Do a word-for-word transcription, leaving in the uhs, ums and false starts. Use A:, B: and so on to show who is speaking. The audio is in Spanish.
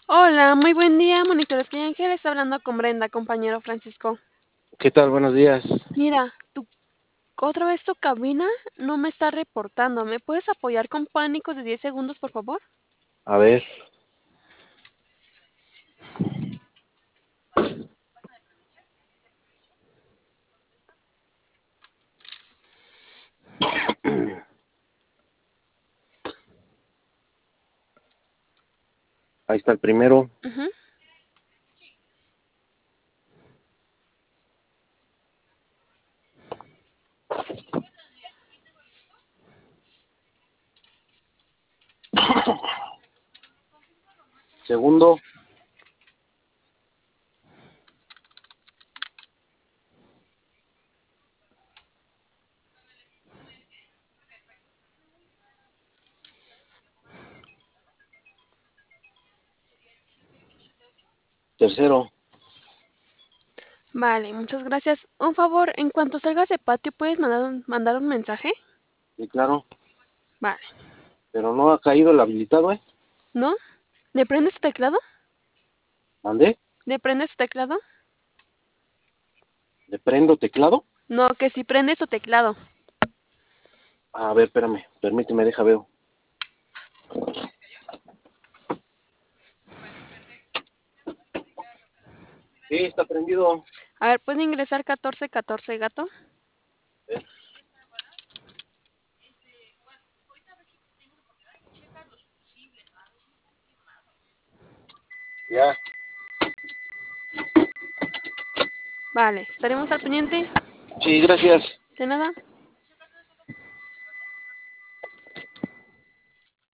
A: Hola, muy buen día, monitores Play Ángel, está hablando con Brenda, compañero Francisco.
B: ¿Qué tal? Buenos días.
A: Mira, tu, otra vez tu cabina no me está reportando. ¿Me puedes apoyar con pánicos de diez segundos, por favor?
B: A ver. Ahí está el primero.
A: Ujú.
B: Segundo. Tercero.
A: Vale, muchas gracias. Un favor, en cuanto salgas de patio, ¿puedes mandar un, mandar un mensaje?
B: Sí, claro.
A: Vale.
B: Pero no ha caído el habilitado, ¿eh?
A: ¿No? ¿Le prendes tu teclado?
B: ¿Mandé?
A: ¿Le prendes tu teclado?
B: ¿Le prendo teclado?
A: No, que si prendes tu teclado.
B: A ver, espérame. Permíteme, deja veo. Sí, está prendido.
A: A ver, ¿puede ingresar catorce catorce, gato?
B: A ver. Ya.
A: Vale, estaremos al pendiente.
B: Sí, gracias.
A: De nada.